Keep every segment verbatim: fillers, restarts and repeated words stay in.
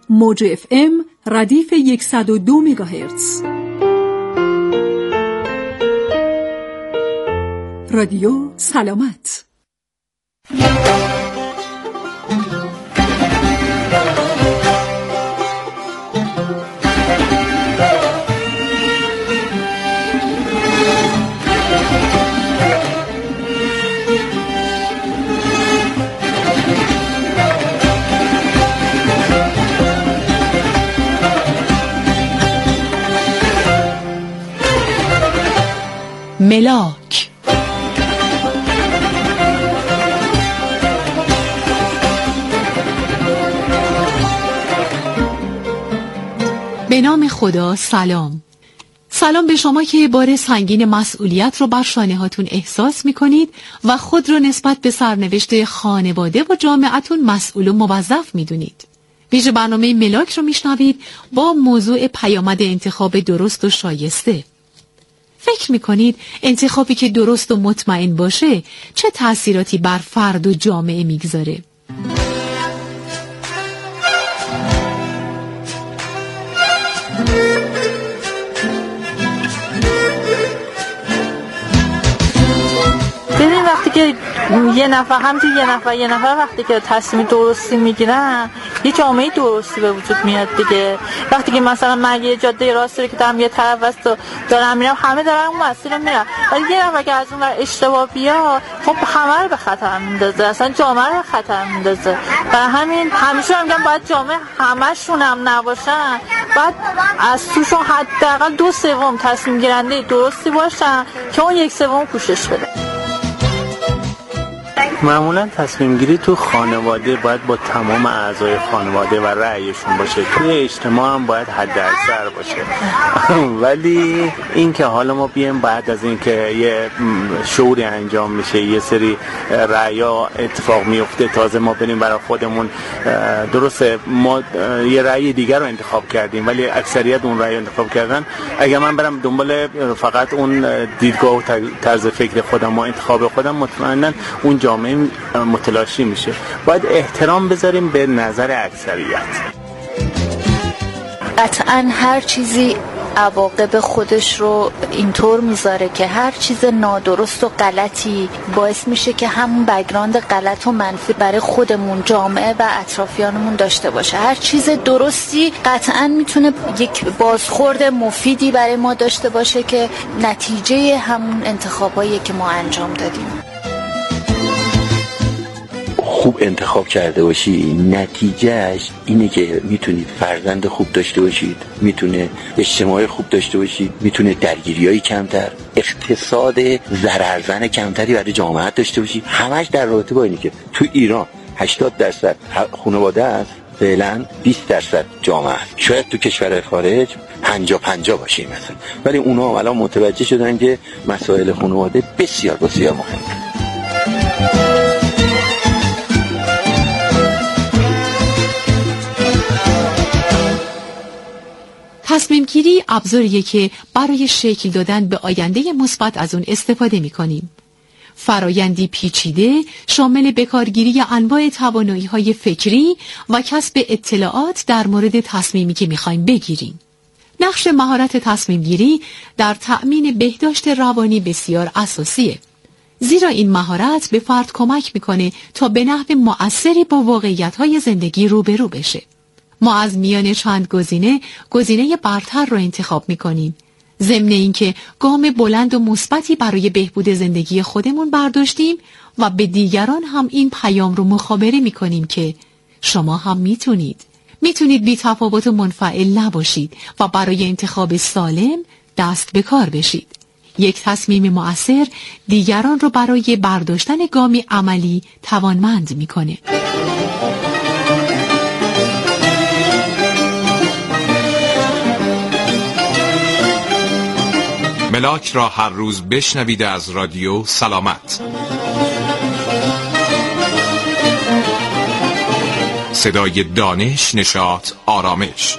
موج اف ام ردیف صد و دو مگاهرتز. رادیو سلامت. ملاک. به نام خدا. سلام. سلام به شما که بار سنگین مسئولیت رو بر شانه هاتون احساس می کنید و خود رو نسبت به سرنوشت خانواده و جامعتون مسئول و موظف می دونید. ویژه برنامه ملاک رو می شنوید با موضوع پیامد انتخاب درست و شایسته. فکر میکنید انتخابی که درست و مطمئن باشه چه تأثیراتی بر فرد و جامعه میگذاره؟ ببین وقتی که یه نفر هم یه نفر یه نفر وقتی که تصمیم درستی میگیرن یه جامعه درستی به وجود میاد دیگه. وقتی که مثلا من یه جاده راستی رو که دارم یه طرف است و دارم میرم، همه دارن اون مسیر رو میرن، ولی یه نفر که از اون ور اشتباه بیاد خب همه رو به خطر میندازه، اصلا جامعه رو به خطر میندازه. و همین همیشه میگم باید جامعه همشون هم نباشن، باید از توشون حداقل دو سوم تصمیم گیرنده درستی باشن که اون یک سوم پوشش بده. معمولا تصمیم گیری تو خانواده باید با تمام اعضای خانواده و رأیشون باشه، توی اجتماع هم باید حد اکثر باشه. ولی این که حالا ما بیایم بعد از این که یه شعوری انجام میشه، یه سری رأیا اتفاق میفته، تازه ما بریم برای خودمون، درسته ما یه رأی دیگر رو انتخاب کردیم ولی اکثریت اون رأی انتخاب کردن، اگر من برم دنبال فقط اون دیدگاه و طرز فکر خودم و انتخاب خودم، مطمئنا اون جامعه متلاشی میشه. باید احترام بذاریم به نظر اکثریت. قطعاً هر چیزی عواقب خودش رو اینطور میذاره که هر چیز نادرست و غلطی باعث میشه که همون بک‌گراند غلط و منفی برای خودمون، جامعه و اطرافیانمون داشته باشه. هر چیز درستی قطعاً میتونه یک بازخورد مفیدی برای ما داشته باشه که نتیجه همون انتخابایی که ما انجام دادیم. خوب انتخاب کرده باشی، نتیجهش اینه که میتونید فرزند خوب داشته باشید، میتونه اجتماع خوب داشته باشید، میتونه درگیریای کمتر، اقتصاد ضررزن کمتری برای جامعه داشته باشید. همش در رابطه با اینه که تو ایران هشتاد درصد خانواده است، فعلا بیست درصد جامعه است. شاید تو کشور خارج پنجاه پنجاه باشه مثلا، ولی اونا الان متوجه شدن که مسائل خانواده بسیار بسیار مهمه. تصمیم گیری ابزاریه که برای شکل دادن به آینده مثبت از اون استفاده می‌کنیم. فرایندی پیچیده شامل بکارگیری انواع توانایی‌های فکری و کسب اطلاعات در مورد تصمیمی که می‌خوایم بگیریم. نقش مهارت تصمیم گیری در تأمین بهداشت روانی بسیار اساسیه. زیرا این مهارت به فرد کمک می‌کنه تا به نحو مؤثری با واقعیت‌های زندگی روبرو بشه. ما از میان چند گزینه گزینه برتر رو انتخاب می‌کنیم، ضمن اینکه گام بلند و مثبتی برای بهبود زندگی خودمون برداشتیم و به دیگران هم این پیام رو مخابره می‌کنیم که شما هم میتونید میتونید بی تفاوت و منفعل نباشید و برای انتخاب سالم دست به کار بشید. یک تصمیم مؤثر دیگران رو برای برداشتن گامی عملی توانمند می‌کنه. ملاک را هر روز بشنوید از رادیو سلامت. صدای دانش، نشاط، آرامش.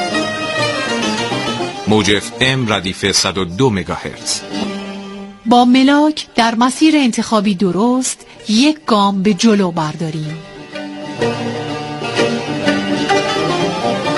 موج اف ام ردیف صد و دو مگاهرتز. با ملاک در مسیر انتخابی درست یک گام به جلو برداریم.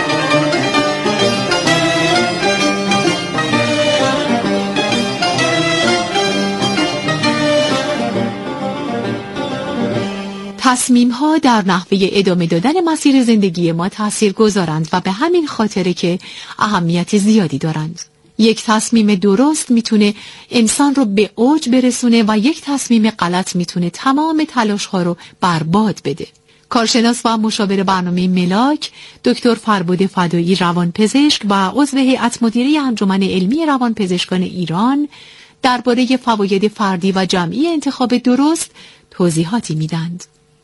تصمیم‌ها در نحوه ادامه دادن مسیر زندگی ما تأثیر گذارند و به همین خاطره که اهمیت زیادی دارند. یک تصمیم درست میتونه انسان رو به اوج برسونه و یک تصمیم غلط میتونه تمام تلاش‌ها رو برباد بده. کارشناس و مشاور برنامه ملاک دکتر فربود فدایی روانپزشک و عضو هیئت مدیره انجمن علمی روانپزشکان ایران درباره فواید فردی و جمعی انتخاب درست توضیحاتی میدند.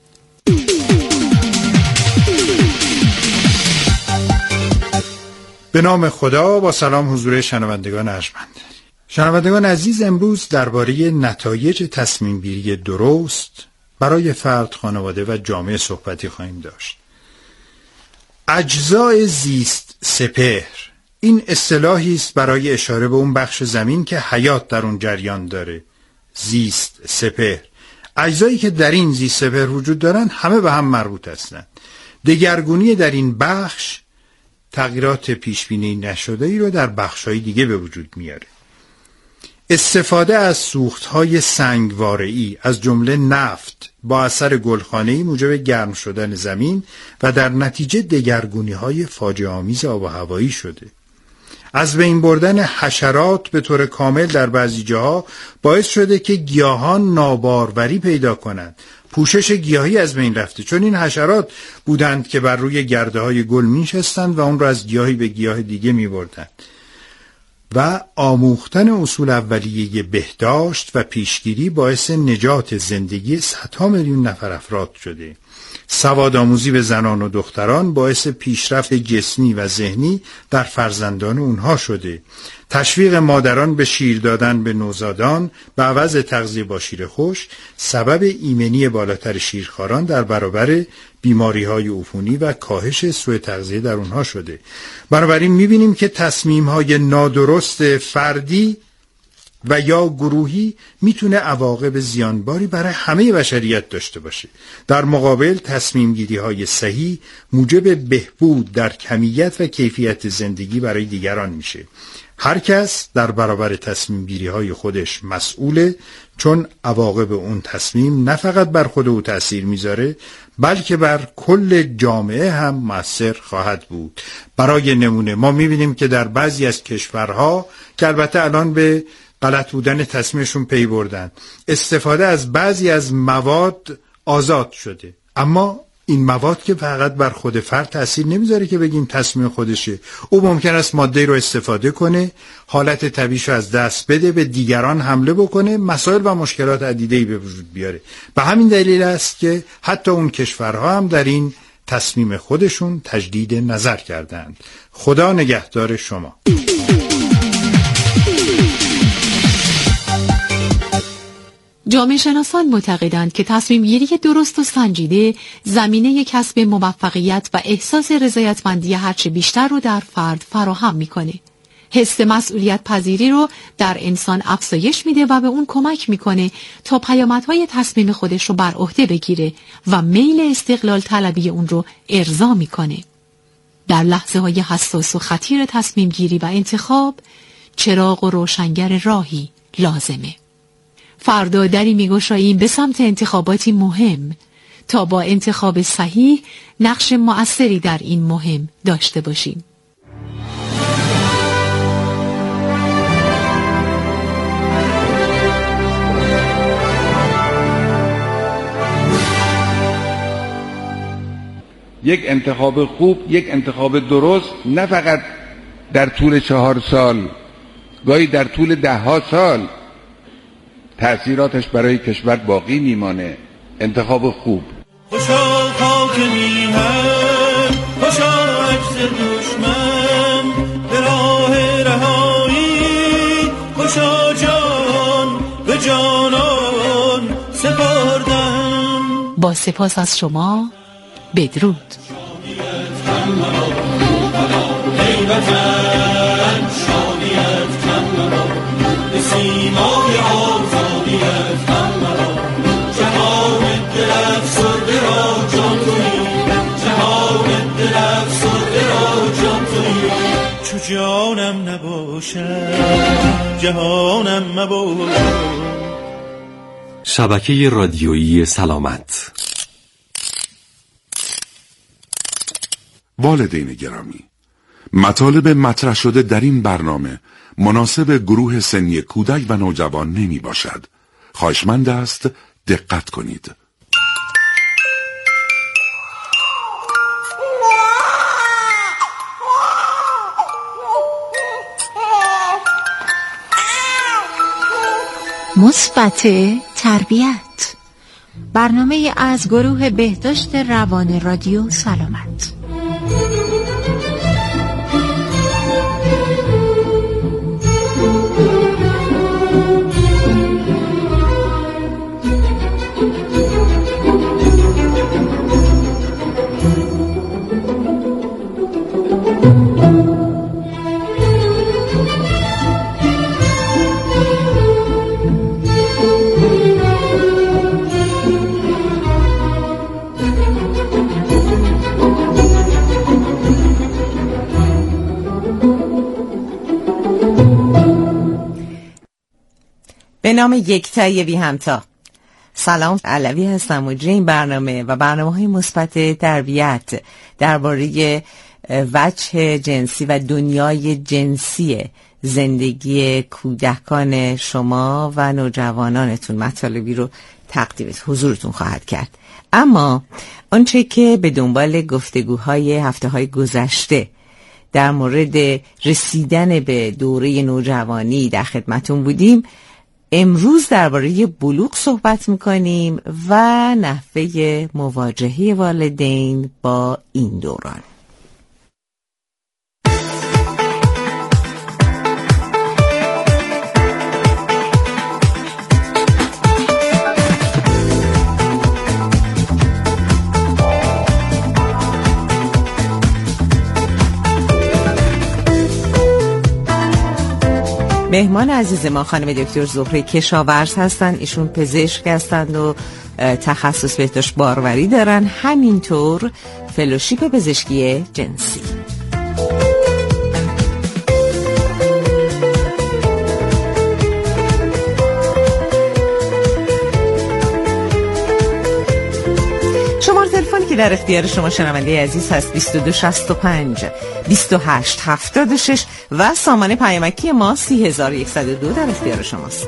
به نام خدا، با سلام حضور شنوندگان ارجمند. شنوندگان عزیز، امروز درباره نتایج تصمیم گیری درست برای فرد، خانواده و جامعه صحبتی خواهیم داشت. اجزای زیست سپهر، این اصطلاحی است برای اشاره به اون بخش زمین که حیات در اون جریان داره. زیست سپهر، اجزایی که در این زیست سپهر وجود دارن همه به هم مربوط هستند. دگرگونی در این بخش تغییرات پیشبینی نشده ای رو در بخش‌های دیگه به وجود میاره. استفاده از سوخت‌های سنگواره‌ای از جمله نفت با اثر گلخانه‌ای موجب گرم شدن زمین و در نتیجه دگرگونی‌های فاجعه‌آمیز آب و هوایی شده. از بین بردن حشرات به طور کامل در بعضی جاها باعث شده که گیاهان ناباروری پیدا کنند. پوشش گیاهی از بین رفته، چون این حشرات بودند که بر روی گرده‌های گل می‌نشستند و اون را از گیاهی به گیاه دیگه می‌بردند. و آموختن اصول اولیه بهداشت و پیشگیری باعث نجات زندگی صدها میلیون نفر افراد شده. سوادآموزی به زنان و دختران باعث پیشرفت جسمی و ذهنی در فرزندان اونها شده. تشویق مادران به شیر دادن به نوزادان به عوض تغذیه با شیر خشک سبب ایمنی بالاتر شیرخواران در برابر بیماری‌های عفونی و کاهش سوء تغذیه در اونها شده. بنابراین می‌بینیم که تصمیم‌های نادرست فردی و یا گروهی میتونه عواقب زیانباری برای همه بشریت داشته باشه. در مقابل تصمیم گیری های صحیح موجب بهبود در کمیت و کیفیت زندگی برای دیگران میشه. هر کس در برابر تصمیم گیری های خودش مسئوله، چون عواقب اون تصمیم نه فقط بر خود او تأثیر میذاره بلکه بر کل جامعه هم مؤثر خواهد بود. برای نمونه ما میبینیم که در بعضی از کشورها که البته الان به غلط بودن تصمیمشون پی بردن، استفاده از بعضی از مواد آزاد شده، اما این مواد که فقط بر خود فرد تأثیر نمیذاره که بگیم تصمیم خودشه. او ممکن است ماده رو استفاده کنه، حالت طبیعیشو از دست بده، به دیگران حمله بکنه، مسائل و مشکلات عدیده‌ای به وجود بیاره. به همین دلیل است که حتی اون کشورها هم در این تصمیم خودشون تجدید نظر کردند. خدا نگهدار شما. جامعه شناسان معتقدند که تصمیم گیری درست و سنجیده زمینه کسب موفقیت و احساس رضایتمندی هرچه بیشتر رو در فرد فراهم میکنه. حس مسئولیت پذیری رو در انسان افزایش میده و به اون کمک میکنه تا پیامدهای تصمیم خودش رو بر عهده بگیره و میل استقلال طلبی اون رو ارضا میکنه. در لحظه های حساس و خطیر تصمیم گیری و انتخاب چراغ و روشنگر راهی لازمه. فردا دری میگشاییم به سمت انتخاباتی مهم تا با انتخاب صحیح نقش مؤثری در این مهم داشته باشیم. یک انتخاب خوب، یک انتخاب درست، نه فقط در طول چهار سال، گاهی در طول ده ها سال تأثیراتش برای کشور باقی میمانه. انتخاب خوب. خوشا خاک میهن، خوشا عکس دشمن، به راه رهایی خوشا جان به جانان سپردم. با سپاس از شما، بدرود. سیمای آزادیت همراه، جهان دل افسرده را جان تویی، جهان دل افسرده را جان تویی. چو جانم نباشد جهانم مباشد. شبکه رادیویی سلامت. والدین گرامی، مطالب مطرح شده در این برنامه مناسب گروه سنی کودک و نوجوان نمی باشد. خواهشمند است دقت کنید. مثبت تربیت، برنامه از گروه بهداشت روان رادیو سلامت. به نام یکتای بی همتا. سلام، علوی هستم مجری این برنامه و برنامه‌های مثبت تربیت درباره وجه جنسی و دنیای جنسی زندگی کودکان شما و نوجوانانتون مطالبی رو تقدیم حضورتون خواهد کرد. اما آنچه که به دنبال گفتگوهای هفته‌های گذشته در مورد رسیدن به دوره نوجوانی در خدمتون بودیم، امروز درباره بلوغ صحبت میکنیم و نحوه مواجهه والدین با این دوران. مهمان عزیز ما خانم دکتر زهره کشاورز هستند. ایشون پزشک هستند و تخصص بهداشت باروری دارن، همینطور فلوشیپ پزشکی جنسی. شماره تلفنی که در اختیار شما شنونده عزیز هست بیست و دو شصت و پنج بیست و هشت هفتاد و شش و سامانه پیامکی ما سی هزار و صد و دو در اختیار شماست.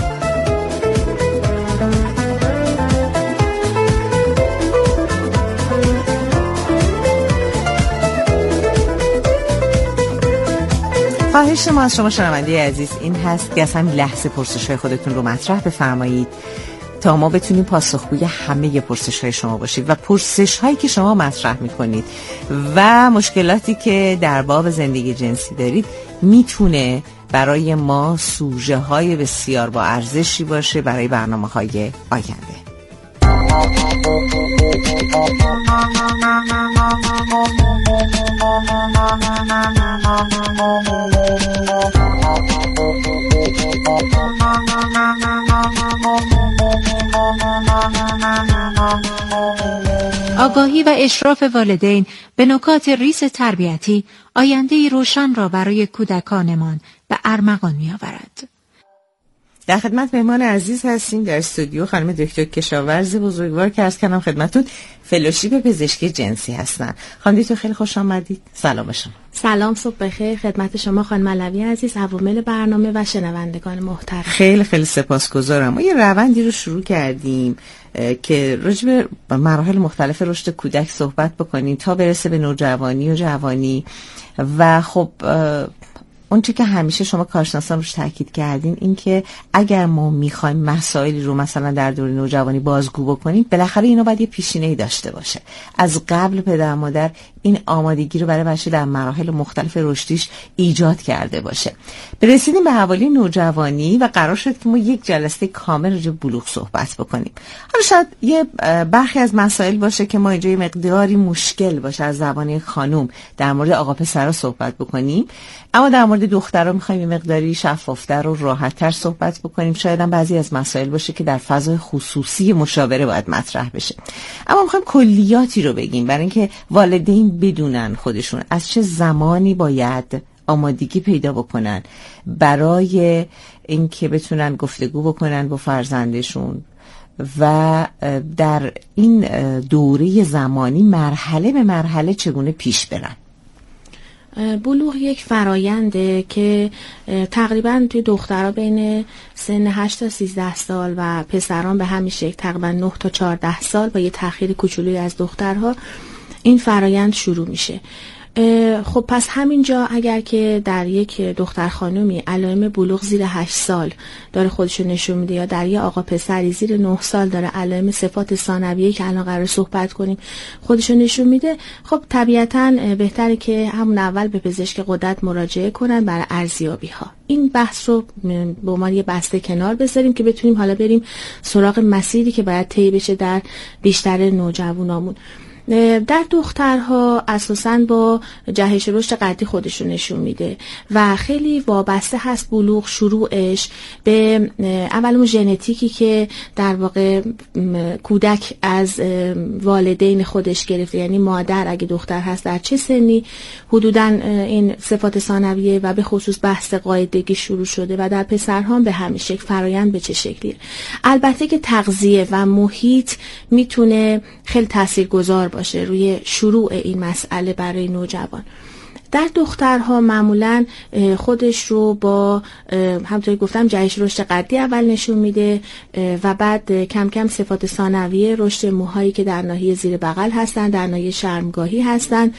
خواهش ما از شما شنونده عزیز این هست که از همین لحظه پرسش‌های خودتون رو مطرح بفرمایید تا ما بتونیم پاسخگوی همه پرسش‌های شما باشیم و پرسش‌هایی که شما مطرح می‌کنید و مشکلاتی که در باب زندگی جنسی دارید میتونه برای ما سوژه‌های بسیار با ارزشی باشه برای برنامه‌های آینده. آگاهی و اشراف والدین به نکات ریز تربیتی آینده‌ای روشن را برای کودکانمان به ارمغان می‌آورد. در خدمت مهمان عزیز هستیم در استودیو خانم دکتر کشاورز بزرگوار که عرض کردم خدمتتون فلوشیپ پزشکی جنسی هستن. خانم دکتر خیلی خوش آمدید. سلام شما. سلام، صبح بخیر خدمت شما خانم علوی عزیز، عوامل برنامه و شنوندگان محترم. خیلی خیلی سپاسگزارم. ما یه روندی رو شروع کردیم که راجع به مراحل مختلف رشد کودک صحبت بکنیم تا برسه به نوجوانی و جوانی و خب اون چی که همیشه شما کارشناسان روش تاکید کردین این که اگر ما میخوایم مسائلی رو مثلا در دوره نوجوانی بازگو بکنیم بالاخره اینو باید یه پیشینه‌ای داشته باشه. از قبل پدر مادر این آمادگی رو برای بچه در مراحل مختلف رشدیش ایجاد کرده باشه. برسیدیم به حوالی نوجوانی و قرار شد که ما یک جلسه کامل راجع به بلوغ صحبت بکنیم. حالا شاید یه برخی از مسائل باشه که ما اینجا یه مقداری مشکل باشه از زبان خانم در مورد آقا پسرا صحبت بکنیم، اما در مورد دخترها می‌خوایم یه مقداری شفافتر و راحت‌تر صحبت بکنیم. شاید هم بعضی از مسائل باشه که در فضای خصوصی مشاوره باید مطرح بشه، اما می‌خوایم کلیاتی رو بگیم برای اینکه والدین بدونن خودشون از چه زمانی باید آمادگی پیدا بکنن برای اینکه بتونن گفتگو بکنن با فرزندشون و در این دوره زمانی مرحله به مرحله چگونه پیش برن؟ بلوغ یک فراینده که تقریبا توی دخترها بین سن هشت تا سیزده سال و پسران به همین شکل تقریبا نه تا چهارده سال با یه تأخیر کوچولویی از دخترها این فرایند شروع میشه. خب پس همینجا اگر که در یک دختر خانومی علائم بلوغ زیر هشت سال داره خودشو نشون میده یا در یک آقا پسری زیر نه سال داره علائم صفات ثانویه که الان قرار صحبت کنیم خودشو نشون میده، خب طبیعتاً بهتره که همون اول به پزشک غدد مراجعه کنن برای ارزیابی ها. این بحث رو به عنوان یه بسته کنار بذاریم که بتونیم حالا بریم سراغ مسیری که باید طی بشه در بیشتر نوجوانامون. در دخترها اساساً با جهش رشد قدی خودشون نشون میده و خیلی وابسته هست بلوغ شروعش به اول اون ژنتیکی که در واقع کودک از والدین خودش گرفته، یعنی مادر اگه دختر هست در چه سنی حدوداً این صفات ثانویه و به خصوص بحث قاعدگی شروع شده و در پسرها به همین شکل فرایند به چه شکلیه. البته که تغذیه و محیط میتونه خیلی تاثیرگذار باشه روی شروع این مسئله برای نوجوان. در دخترها معمولاً خودش رو با همونطوری گفتم جهش رشد قدی اول نشون میده و بعد کم کم صفات ثانویه، رشد موهایی که در ناحیه زیر بغل هستن، در ناحیه شرمگاهی هستن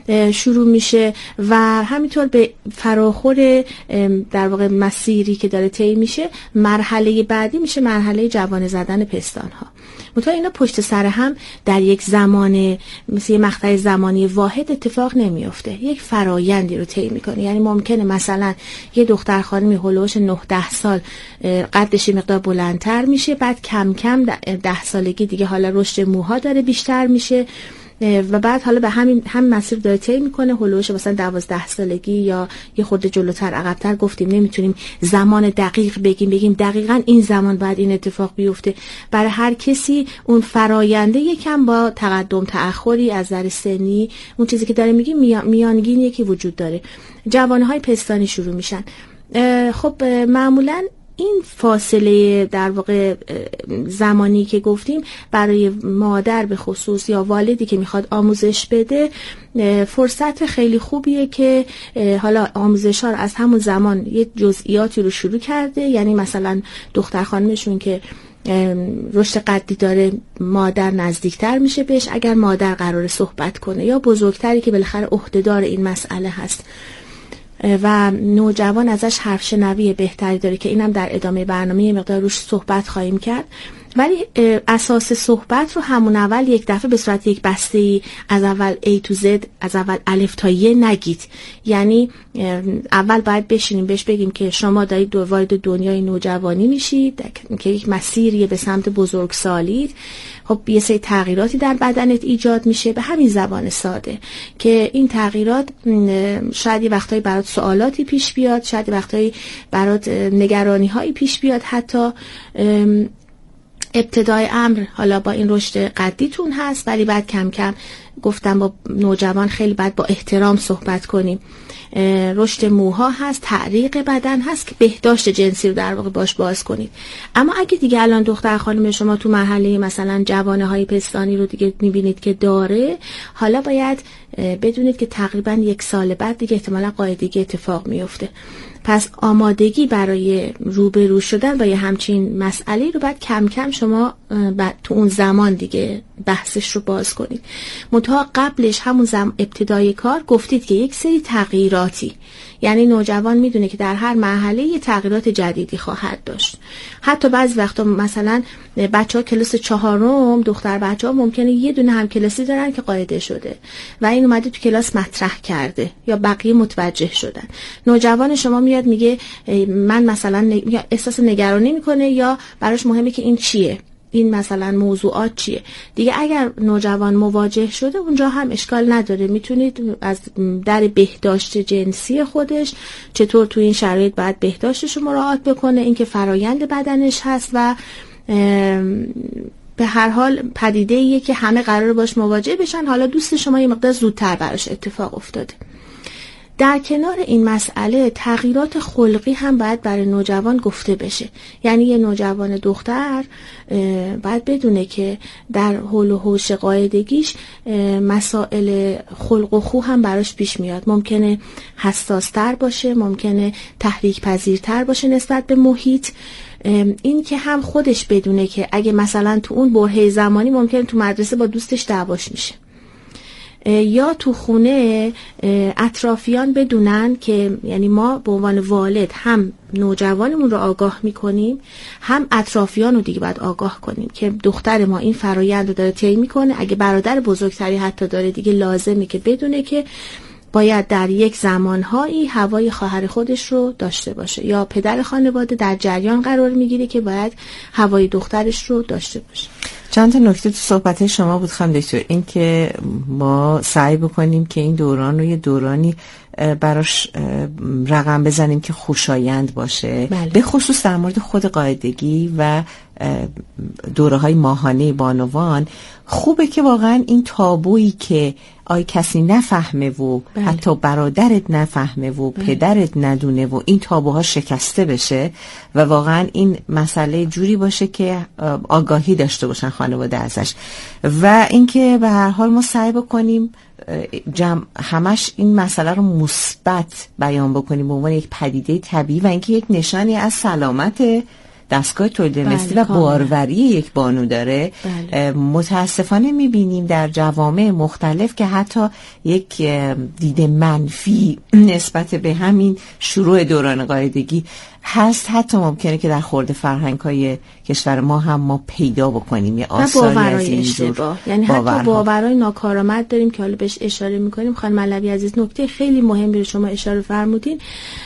شروع میشه و همینطور به فراخور در واقع مسیری که داره طی میشه مرحله بعدی میشه مرحله جوانه زدن پستان ها. منتها اینا پشت سر هم در یک زمان مثل یه مقطع زمانی واحد اتفاق نمیفته، یک فرایندی رو طی میکنه. یعنی ممکنه مثلا یه دختر خانمی هولوش نه ده سال قدش مقدار بلندتر میشه، بعد کم کم ده سالگی دیگه حالا رشد موها داره بیشتر میشه و بعد حالا به همین هم مسیر داره طی میکنه هولوش مثلا دوازده سالگی یا یه خورده جلوتر عقب‌تر. گفتیم نمیتونیم زمان دقیق بگیم بگیم دقیقاً این زمان بعد این اتفاق بیفته. برای هر کسی اون فراینده یکم با تقدم تأخری از نظر سنی اون چیزی که داره میگیم میانگین یکی وجود داره. جوانه‌های پستانی شروع میشن. خب معمولاً این فاصله در واقع زمانی که گفتیم برای مادر به خصوص یا والدی که میخواد آموزش بده فرصت خیلی خوبیه که حالا آموزش ها رو از همون زمان یه جزئیاتی رو شروع کرده. یعنی مثلا دختر خانمشون که رشد قدی داره مادر نزدیکتر میشه بهش اگر مادر قراره صحبت کنه، یا بزرگتری که بالاخره عهدهدار این مسئله هست و نوجوان ازش حرف شنوی بهتری داره که اینم در ادامه برنامه یه مقدار روش صحبت خواهیم کرد. ولی اساس صحبت رو همون اول یک دفعه به صورت یک بسته‌ای از اول A to Z، از اول الف تا ی نگید. یعنی اول باید بشینیم بهش بگیم که شما دارید وارد دنیای نوجوانی میشید که یک مسیریه به سمت بزرگسالید. خب یه سری تغییراتی در بدنت ایجاد میشه به همین زبان ساده که این تغییرات شاید یه وقتایی برات سوالاتی پیش بیاد، شاید وقتایی برات نگرانی هایی پیش بیاد، حتی ابتدای امر حالا با این رشد قدیتون هست، ولی بعد کم کم گفتم با نوجوان خیلی باید با احترام صحبت کنیم. رشد موها هست، تعریق بدن هست که بهداشت جنسی رو در واقع باش باز کنید. اما اگه دیگه الان دختر خانم شما تو مرحله مثلا جوانه های پستانی رو دیگه میبینید که داره، حالا باید بدونید که تقریبا یک سال بعد دیگه احتمالا قاعدگی اتفاق میفته. پس آمادگی برای روبرو شدن با یه همچین مسئله رو باید کم کم شما تو اون زمان دیگه بحثش رو باز کنید. منتها قبلش همون زم ابتدای کار گفتید که یک سری تغییراتی، یعنی نوجوان میدونه که در هر مرحله یه تغییرات جدیدی خواهد داشت. حتی بعضی وقتا مثلا بچه‌ها کلاس چهارم، دختر بچه‌ها ممکنه یه دونه هم کلاسی دارن که قاعده شده و این اومده تو کلاس مطرح کرده یا بقیه متوجه شدن. نوجوان شما میاد میگه من مثلا احساس نگرانی میکنه یا براش مهمه که این چیه، این مثلا موضوعات چیه. دیگه اگر نوجوان مواجه شده اونجا هم اشکال نداره، میتونید از در بهداشت جنسی خودش چطور تو این شرایط باید بهداشتش رو مراعات بکنه، اینکه فرایند بدنش هست و به هر حال پدیده ایه که همه قرار باش مواجه بشن. حالا دوست شما یه مقدار زودتر براش اتفاق افتاده. در کنار این مسئله تغییرات خلقی هم باید برای نوجوان گفته بشه. یعنی یه نوجوان دختر باید بدونه که در حول و حوش قاعدگیش مسائل خلق و خو هم براش پیش میاد. ممکنه حساستر باشه، ممکنه تحریک پذیرتر باشه نسبت به محیط. این که هم خودش بدونه که اگه مثلا تو اون برهه زمانی ممکنه تو مدرسه با دوستش دعواش میشه، یا تو خونه اطرافیان بدونن که یعنی ما به عنوان والد هم نوجوانمون رو آگاه میکنیم، هم اطرافیان رو دیگه باید آگاه کنیم که دختر ما این فرایند رو داره طی میکنه. اگه برادر بزرگتری حتی داره دیگه لازمه که بدونه که باید در یک زمانهایی هوای خواهر خودش رو داشته باشه، یا پدر خانواده در جریان قرار میگیره که باید هوای دخترش رو داشته باشه. چند تا نکته تو صحبت شما بود خانم دکتر، این که ما سعی بکنیم که این دوران رو یه دورانی براش رقم بزنیم که خوشایند باشه. بله. به خصوص در مورد خود قاعدگی و دوره های ماهانه بانوان خوبه که واقعا این تابویی که آی کسی نفهمه و بله. حتی برادرت نفهمه و بله. پدرت ندونه و این تابوها شکسته بشه و واقعا این مسئله جوری باشه که آگاهی داشته باشن خانواده ازش. و اینکه به هر حال ما سعی بکنیم جمع همش این مسئله رو مثبت بیان بکنیم به عنوان یک پدیده طبیعی و اینکه یک نشانی از سلامت دستگاه تولید مثلی و باروری یک بانو داره. بله. متاسفانه میبینیم در جوامع مختلف که حتی یک دید منفی نسبت به همین شروع دوران قاعدگی هست. حتی ممکنه که در خورد فرهنگ‌های کشور ما هم ما پیدا بکنیم یه آثاری از این اشتباه، یعنی حتی باورهای ناکارآمد داریم که حالا بهش اشاره میکنیم. خانم علوی عزیز نکته خیلی مهمی رو شما اشاره فرمودین.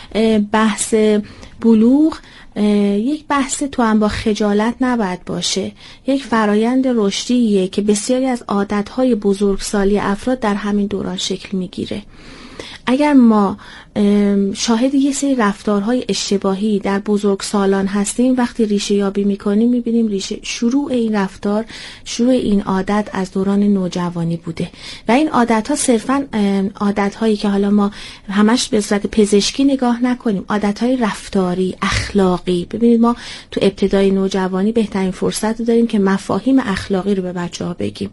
بحث بلوغ یک بحث تو هم با خجالت نباید باشه، یک فرایند رشدیه که بسیاری از عادتهای بزرگسالی افراد در همین دوران شکل میگیره. اگر ما شاهد یه سری رفتارهای اشتباهی در بزرگسالان هستیم، وقتی ریشه یابی میکنیم میبینیم ریشه شروع این رفتار، شروع این عادت از دوران نوجوانی بوده و این عادتها صرفا عادتهایی که حالا ما همش به صورت پزشکی نگاه نکنیم، عادتهای رفتاری، اخلاقی. ببینید ما تو ابتدای نوجوانی بهترین فرصت رو داریم که مفاهیم اخلاقی رو به بچه ها بگیم،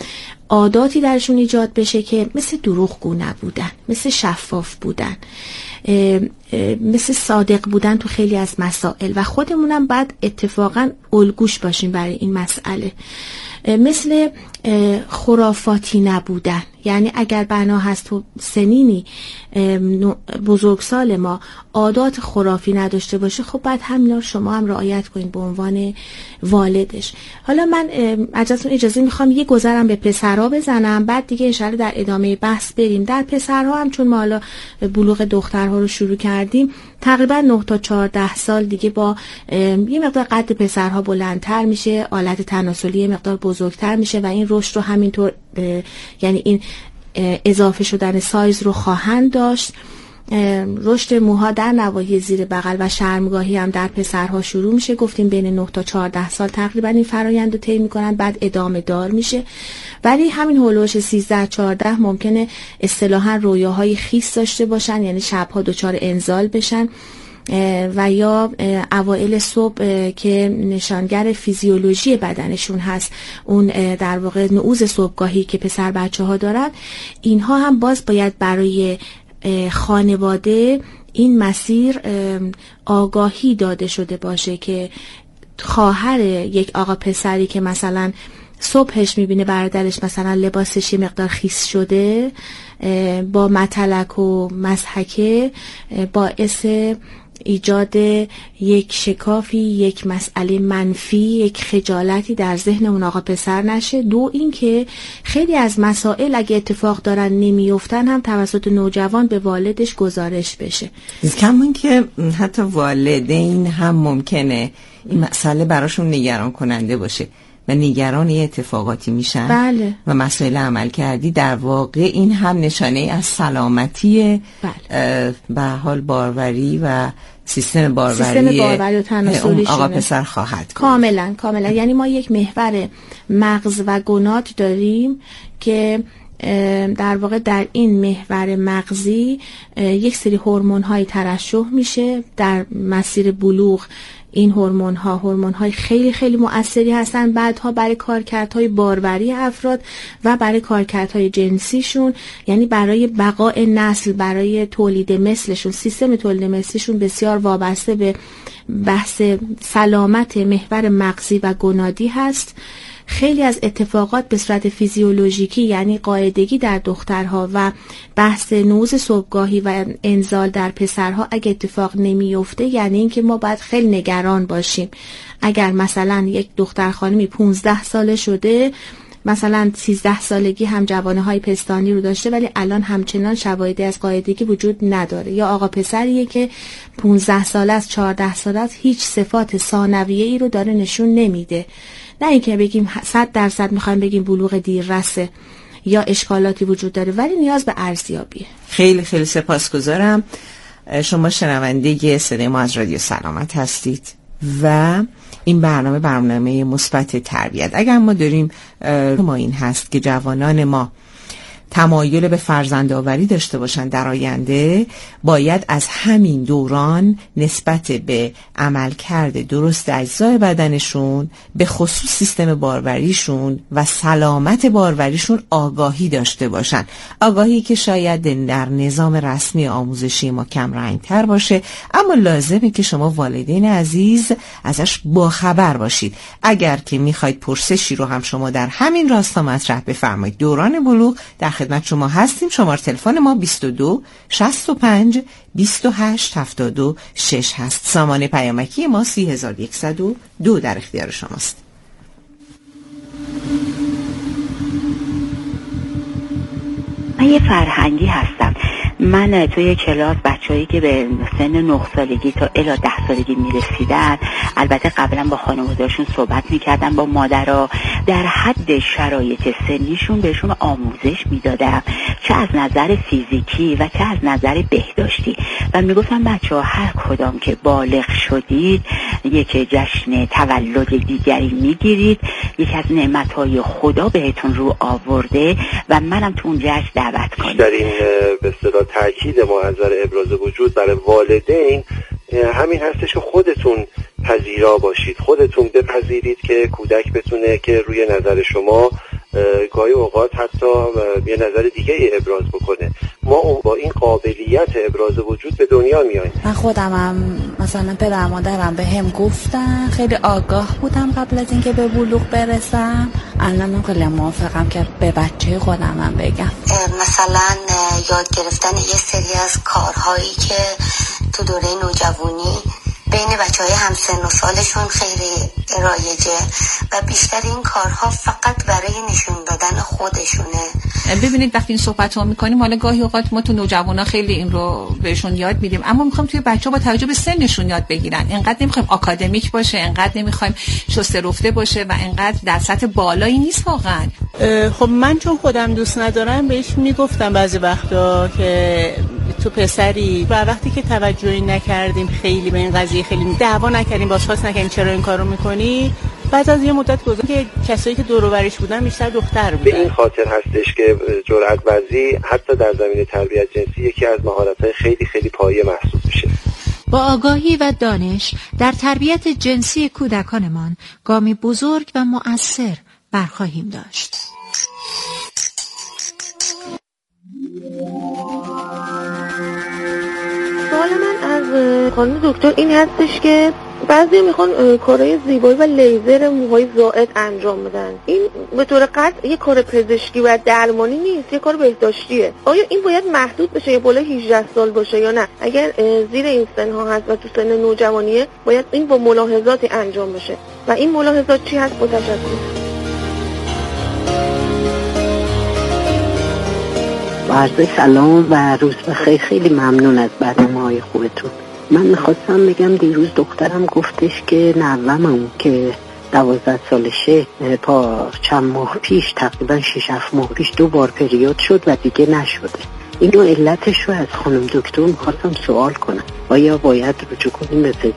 عاداتی درشون ایجاد بشه که مثل دروغگو نبودن، مثل شفاف بودن، مثل صادق بودن تو خیلی از مسائل و خودمونم باید اتفاقا الگوش باشیم برای این مسئله. مثل خرافاتی نبودن، یعنی اگر بنا هست تو سنینی بزرگسال ما عادات خرافی نداشته باشه، خب باید همینا رو شما هم رعایت کنید به عنوان والدش. حالا من ازتون اجازه میخوام یه گذرم به پسرها بزنم، بعد دیگه انشالله در ادامه بحث بریم. در پسرها هم چون ما حالا بلوغ دخترها رو شروع کردیم، تقریبا نه تا چهارده سال دیگه با یه مقدار قد پسرها بلندتر میشه، آلت تناسلی یه مقدار بزرگتر میشه و این رشد رو همینطور یعنی این اضافه شدن سایز رو خواهند داشت. رشد موها در نواحی زیر بغل و شرمگاهی هم در پسرها شروع میشه. گفتیم بین نه تا چهارده سال تقریبا این فرایند رو طی میکنن، بعد ادامه دار میشه. ولی همین هولوش سیزده چهارده ممکنه اصطلاحاً رویاهای خیس داشته باشن، یعنی شبها دچار انزال بشن و یا اوائل صبح که نشانگر فیزیولوژی بدنشون هست، اون در واقع نعوذ صبحگاهی که پسر بچه ها دارن، اینها هم باز باید برای خانواده این مسیر آگاهی داده شده باشه که خواهر یک آقا پسری که مثلا صبحش میبینه برادرش مثلا لباسش یه مقدار خیس شده با متلک و مضحکه، باعث ایجاد یک شکافی، یک مسئله منفی، یک خجالتی در ذهن اون آقا پسر نشه. دو این که خیلی از مسائل اگه اتفاق دارن نمیافتن هم توسط نوجوان به والدش گزارش بشه. کمون که حتی والدین هم ممکنه این مسئله براشون نگران کننده باشه و نگران یه اتفاقاتی میشن. بله. و مسئله عمل کردی در واقع این هم نشانه از سلامتی بله. به حال باروری و سیستم باروری, سیستم باروری و تناسلیشونه آقا پسر خواهد کاملا کاملا. یعنی ما یک محور مغز و گنات داریم که در واقع در این محور مغزی یک سری هورمون های ترشح میشه. در مسیر بلوغ این هورمون ها هورمون های خیلی خیلی مؤثری هستن بعدها برای کارکردهای باروری افراد و برای کارکردهای جنسیشون، یعنی برای بقای نسل، برای تولید مثلشون. سیستم تولید مثلشون بسیار وابسته به بحث سلامت محور مغزی و گونادی هست. خیلی از اتفاقات به صورت فیزیولوژیکی، یعنی قاعدگی در دخترها و بحث نوز صبحگاهی و انزال در پسرها اگه اتفاق نمیفته، یعنی اینکه ما باید خیلی نگران باشیم. اگر مثلا یک دختر خانمی پونزده ساله شده، مثلا سیزده سالگی هم جوانه های پستانی رو داشته ولی الان همچنان شواهدی از قاعدگی وجود نداره، یا آقا پسریه که پونزده ساله از چهارده ساله است هیچ صفات ثانویه ای رو داره نشون نمیده. نه اینکه بگیم صد درصد میخوایم بگیم بلوغ دیررسه یا اشکالاتی وجود داره، ولی نیاز به ارزیابیه. خیلی خیلی سپاسگزارم. شما شنونده صدای ما از رادیو سلامت هستید و این برنامه برنامه مثبت تربیت. اگر ما داریم ما این هست که جوانان ما تمایل به فرزندآوری داشته باشند در آینده، باید از همین دوران نسبت به عملکرد درست اجزای بدنشون، به خصوص سیستم باروریشون و سلامت باروریشون آگاهی داشته باشند. آگاهی که شاید در نظام رسمی آموزشی ما کم رنگ‌تر باشه، اما لازمه که شما والدین عزیز ازش باخبر باشید. اگر که میخواید پرسشی رو هم شما در همین راستا مطرح بفرمایید، دوران بلوغ در خدمت شما هستیم. شماره تلفن ما بیست و دو شصت و پنج بیست و هشت هفتاد و شش هست. سامانه پیامکی ما سی هزار و صد و دو در اختیار شماست. من یه فرهنگی هستم. من توی کلاس بچه‌هایی که به سن نه سالگی تا الی ده سالگی میرسیدن، البته قبلا با خانواده‌شون صحبت میکردم، با مادرها در حد شرایط سنیشون بهشون آموزش میدادم، چه از نظر فیزیکی و چه از نظر بهداشتی، و میگفتم بچه‌ها هر کدام که بالغ شدید یک جشن تولد دیگری میگیرید، یکی از نعمت‌های خدا بهتون رو آورده و منم تو اون جشن دعوت کنید. در این به اصطلاح تاکید ما از نظر ابراز وجود برای والدین همین هستش که خودتون پذیرا باشید، خودتون بپذیرید که کودک بتونه که روی نظر شما گاهی اوقات حتی یه نظر دیگه ابراز بکنه. ما با این قابلیت ابراز وجود به دنیا میاییم. من خودم هم مثلا پدر مادرم به هم گفتن، خیلی آگاه بودم قبل از اینکه به بلوغ برسم. الانم خیلی موافقم که به بچه خودم هم بگم. مثلا یاد گرفتن یه سری از کارهایی که تو دوره نوجوانی بین بچه‌های همسن و سالشون خیلی رایجه و بیشتر این کارها فقط برای نشون دادن خودشونه. ببینید وقتی این صحبت ها میکنیم، حالا گاهی اوقات ما تو نوجوانا خیلی این رو بهشون یاد میدیم، اما میخوایم توی بچه‌ها با توجه به سنشون یاد بگیرن. اینقدر نمیخوایم آکادمیک باشه، اینقدر نمیخوایم شسته رفته باشه و اینقدر در سطح بالایی نیست واقعا. خب من چون خودم دوست ندارم بهش میگفتم بعضی وقتا که تو پسری، و وقتی که توجهی نکردیم خیلی به این قضیه، خیلی دعوا نکردیم، بازخواست نکردیم چرا این کارو میکنی، بعد از یه مدت گذشت که کسایی که دور و برش بودن بیشتر دختر بودن. به این خاطر هستش که جرأت ورزی حتی در زمینه تربیت جنسی یکی از مهارت‌های خیلی خیلی پایه محسوب میشه. با آگاهی و دانش در تربیت جنسی کودکانمان گامی بزرگ و مؤثر برخواهیم داشت. سوال من از خانم دکتر این هستش که بعضی میخوان کارهای زیبایی و لیزر موهای زائد انجام بدن. این به طور قطع یه کار پزشکی و درمانی نیست، یه کار بهداشتیه. آیا این باید محدود بشه یا بالای هجده سال باشه یا نه؟ اگر زیر این سن ها هست و تو سن نوجوانیه باید این با ملاحظاتی انجام بشه و این ملاحظات چی هست؟ با تشکر. عرض سلام و روز بخیر. خیلی ممنون از برنامه‌های خوبتون. من میخواستم بگم دیروز دخترم گفتش که نوه‌مون که دوازده سالشه تا چند ماه پیش، تقریبا شش هفت ماه پیش دو بار پریود شد و دیگه نشده. اینو علتش رو از خانم دکتر میخواستم سوال کنم. آیا باید رجوع کنیم به